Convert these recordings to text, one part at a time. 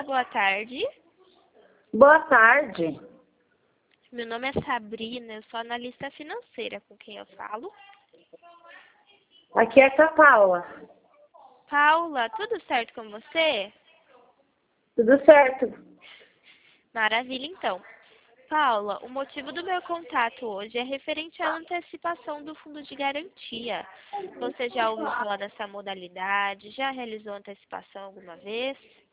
boa tarde. Boa tarde. Meu nome é Sabrina, eu sou analista financeira. Com quem eu falo? Aqui é a Paula. Paula, tudo certo com você? Tudo certo? Maravilha, então. Paula, o motivo do meu contato hoje é referente à antecipação do fundo de garantia. Você já ouviu falar dessa modalidade? Já realizou antecipação alguma vez?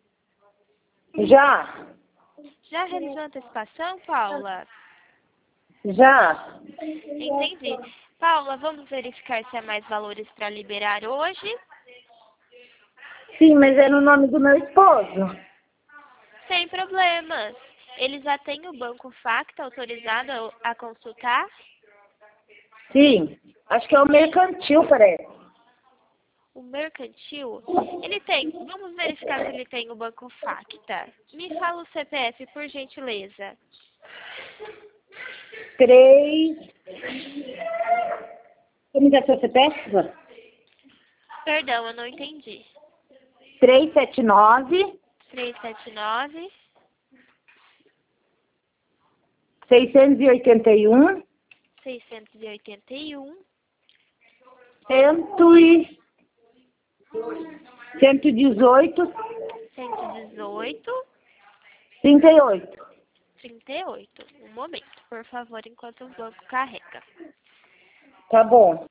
Já? Já realizou antecipação, Paula? Já? Entendi. Paula, vamos verificar se há mais valores para liberar hoje? Sim, mas é no nome do meu esposo. Sem problemas. Ele já tem o banco Facta autorizado a consultar? Sim. Acho que é o mercantil, parece. O mercantil? Ele tem. Vamos verificar se ele tem o banco Facta. Me fala o CPF, por gentileza. 3. Como é seu CPF? Perdão, eu não entendi. 379 379 681 681 118 118 38. 38. Um momento, por favor, enquanto o banco carrega. Tá bom.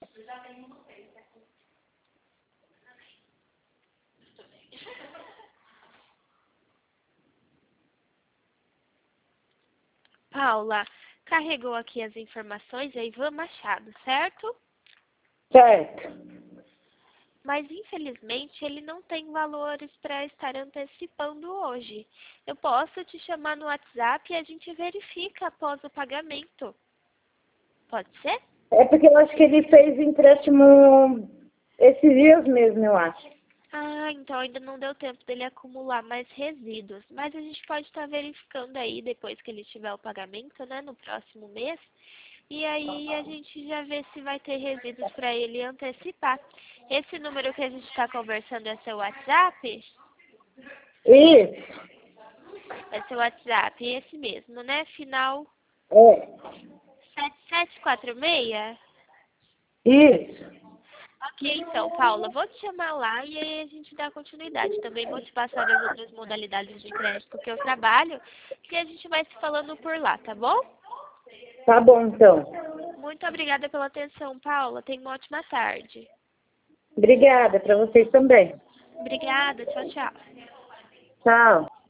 Paula, carregou aqui as informações, é Ivan Machado, certo? Certo. Mas, infelizmente, ele não tem valores para estar antecipando hoje. Eu posso te chamar no WhatsApp e a gente verifica após o pagamento. Pode ser? É porque eu acho que ele fez empréstimo esses dias mesmo, eu acho. Ah, então ainda não deu tempo dele acumular mais resíduos. Mas a gente pode estar verificando aí depois que ele tiver o pagamento, né, no próximo mês. E aí a gente já vê se vai ter resíduos para ele antecipar. Esse número que a gente está conversando é seu WhatsApp? Isso. É seu WhatsApp, esse mesmo, né? Final É. 7746? Isso. Ok, então, Paula, vou te chamar lá e aí a gente dá continuidade. Também vou te passar as outras modalidades de crédito que eu trabalho e a gente vai se falando por lá, tá bom? Tá bom, então. Muito obrigada pela atenção, Paula. Tenha uma ótima tarde. Obrigada, para vocês também. Obrigada, tchau, tchau. Tchau.